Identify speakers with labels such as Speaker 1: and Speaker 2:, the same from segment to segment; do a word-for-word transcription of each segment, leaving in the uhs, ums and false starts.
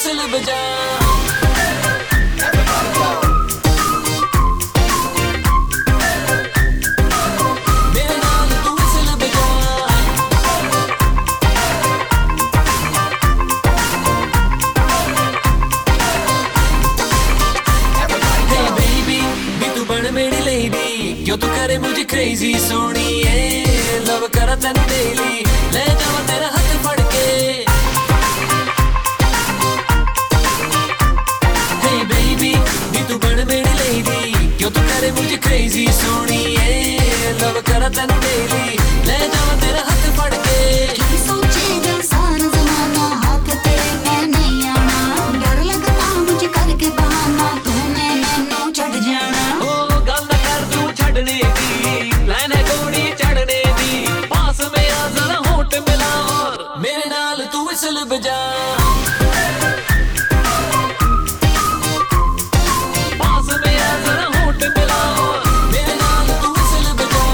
Speaker 1: Whistle बजा। मेरे नाल तू विसल बजा। Hey baby, नी तू बन मेरी lady, क्यों तू करे मुझे crazy सोनिए, लव करा तैनू daily, ले जावा तेरा हाथ फड़ के। Hey baby, नी तू बन मेरी lady, क्यों तू करे मुझे crazy सोनिए, लव करा तैनू daily, ले जावा तेरा हाथ फड़ के।
Speaker 2: की सोचेगा सारा ज़माना, हाथ तेरे में नहीं आना, डर लगता मुझे करके बहाना, तूने मैनू छड़ जाना।
Speaker 1: ओ गल ना कर तू छड़ने दी, लाइन है गोड़ी चढ़ने दी, पास में आ जरा होठ मिला और मेरे नाल तू विसल बजा। पास में आ जरा होठ मिला और मेरे नाल तू विसल बजा।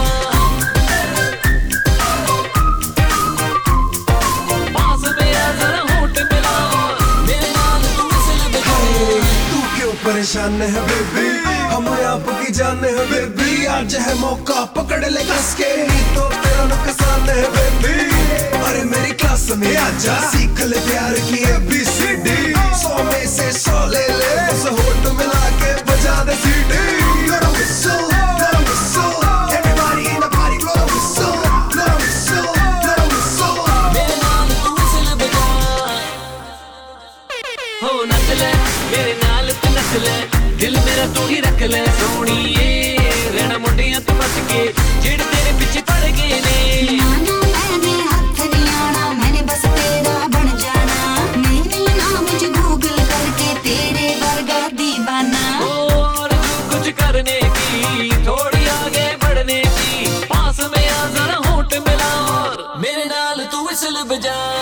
Speaker 1: पास में आ जरा होठ मिला और मेरे नाल तू विसल बजा।
Speaker 3: तू क्यों परेशान है बेबी, हम आपकी जान है बेबी, आज है मौका पकड़ ले कस के, नहीं तो तेरा नुकसान है बेबी। अरे मेरी क्लास में आजा, सीख ले प्यार की ए बी सी डी, सौ में से सौ ले ले, बस होठ मिला के बजा दे सीटी। Blow the whistle, blow the whistle, everybody in the party blow the whistle, blow the whistle, blow the whistle.
Speaker 1: मेरे नाल तू विसल बजा। हो नच ले मेरे नाल तू नच ले, दिल मेरा तू ही रख ले सोनिए, रहना मुंडियां तू बच के, जेड़ तेरे पीछे पड़ गए ने।
Speaker 2: नाना मैंने हाथ नहीं आना, मैंने बस तेरा बन जाना, नहीं मिलना मुझे गूगल करके तेरे वर्गा दीवाना।
Speaker 1: और तू कुछ करने की, थोड़ी आगे बढ़ने की, पास में आ जरा होठ मिला और मेरे नाल तू विसल बजा।